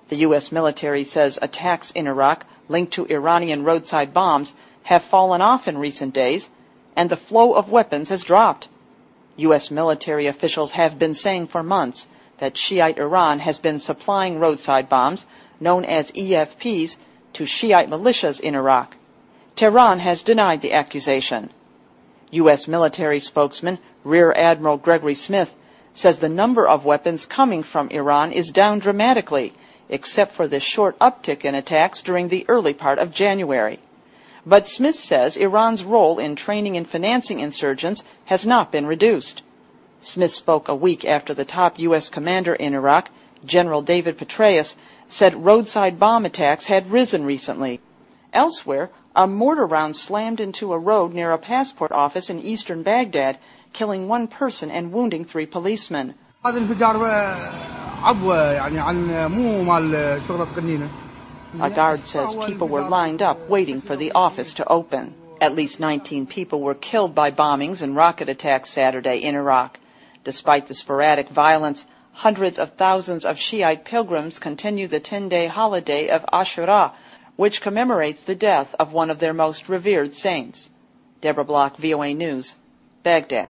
The U.S. military says attacks in Iraq linked to Iranian roadside bombs have fallen off in recent days, and the flow of weapons has dropped. U.S. military officials have been saying for months that Shiite Iran has been supplying roadside bombs, known as EFPs, to Shiite militias in Iraq. Tehran has denied the accusation. U.S. military spokesman Rear Admiral Gregory Smith says the number of weapons coming from Iran is down dramatically, except for the short uptick in attacks during the early part of January. But Smith says Iran's role in training and financing insurgents has not been reduced. Smith spoke a week after the top U.S. commander in Iraq, General David Petraeus, said roadside bomb attacks had risen recently. Elsewhere, a mortar round slammed into a road near a passport office in eastern Baghdad, killing one person and wounding 3 policemen. A guard says people were lined up waiting for the office to open. At least 19 people were killed by bombings and rocket attacks Saturday in Iraq. Despite the sporadic violence, hundreds of thousands of Shiite pilgrims continue the 10-day holiday of Ashura, which commemorates the death of one of their most revered saints. Deborah Block, VOA News, Baghdad.